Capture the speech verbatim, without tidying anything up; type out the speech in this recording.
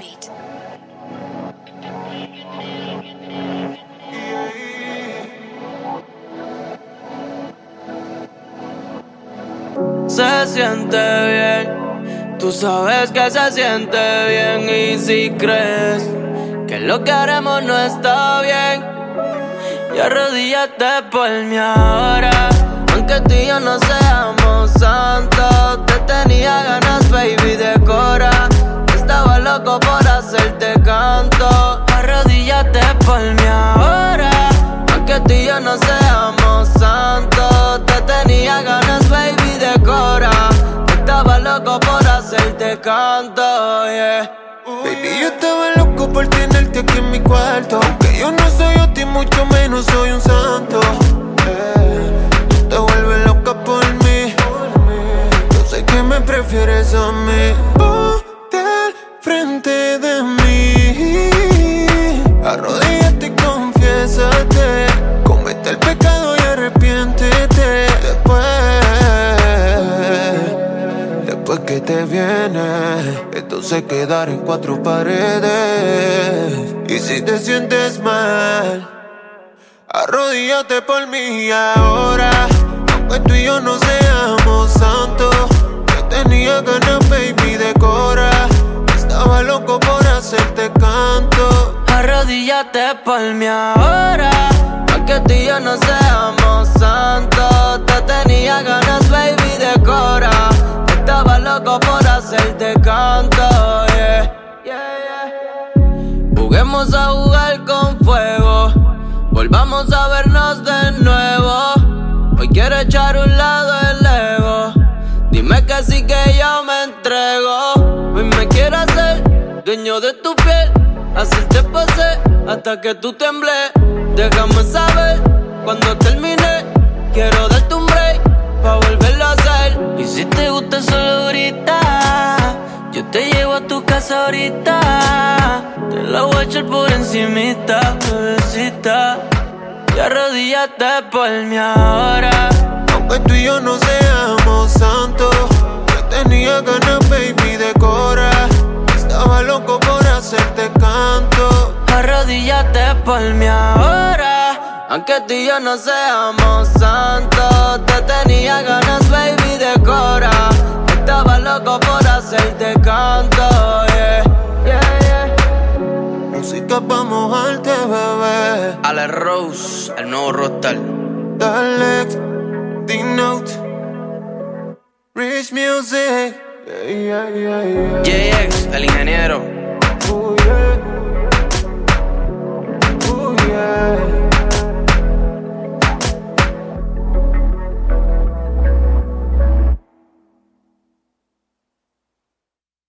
beat. Se siente bien, tú sabes que se siente bien. Y si crees que lo que haremos no está bien, y arrodíllate por mí ahora. Aunque tú y yo no seamos santos, te tenía ganas, baby, de cora. Estaba loco por hacerte canto. Arrodíllate por mí ahora. Aunque tú y yo no seamos santos, te tenía ganas, baby, de cora. Estaba loco por hacerte canto, yeah. Baby, yo estaba loco por tenerte aquí en mi cuarto. Aunque yo no soy a ti, mucho menos soy un santo. eh, Tú te vuelves loca por mí. Yo sé que me prefieres a mí. Ponte al frente de mí, arrodíllate y confiésate. Comete el pecado y arrepiéntete. Después, después que te vienes, esto se quedará en cuatro paredes. Y si te sientes mal, arrodíllate por mí ahora. Aunque tú y yo no seamos santos, yo tenía ganas, baby, de cora. Estaba loco por hacerte canto. Arrodíllate por mí ahora. Aunque tú y yo no seamos santos, te tenía ganas, baby, de cora. Estaba loco por hacerte canto, yeah. Yeah, yeah. Juguemos a jugar con fuego, volvamos a vernos de nuevo. Hoy quiero echar un lado el ego. Dime que sí, que yo me entrego. Hoy me quiero hacer dueño de tu piel, hacerte pose hasta que tú tembles. Déjame saber cuando termine. Quiero darte un break pa' volverlo a hacer. Y si te gusta solo ahorita, yo te llevo a tu casa ahorita. Te la voy a echar por encimita, bebecita. Y arrodíllate por mí ahora. Aunque tú y yo no seamos santos, yo tenía ganas, baby, de cora. Estaba loco por hacerte canto. Arrodíllate por mí ahora. Aunque tú y yo no seamos santos, te tenía ganas, baby, de cora. Estaba loco por hacerte canto, yeah. Yeah, yeah. Música pa' mojarte, bebé. Ale Rose, el nuevo rockstar. Alex, D-Note, Rich Music. Yeah, yeah, yeah, yeah. J X, el ingeniero.